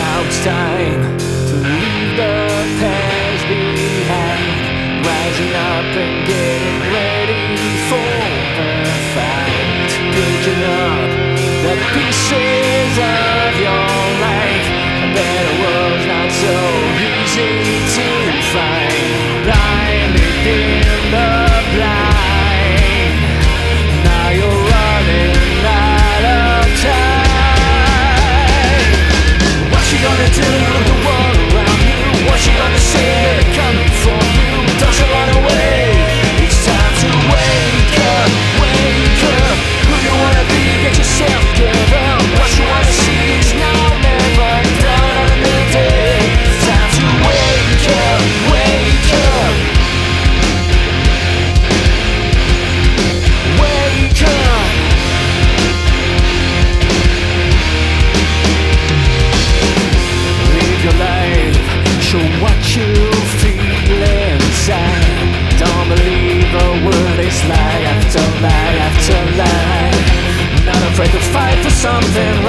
Now it's time to leave the past behind, rising up and getting ready for the fight, picking up the pieces of your life. A better world's not so easy to find. Blind leading the blind, now you're running out of time. What you gonna do with the world around you? What you gonna say that coming for you? Don't you run away, it's time to wake up, wake up. Who you wanna be, get yourself together. What you wanna see is now, never done on a new day. It's time to wake up, wake up, wake up. Live your life, show what you feel inside. Don't believe a word is lie after lie after lie. Not afraid to fight for something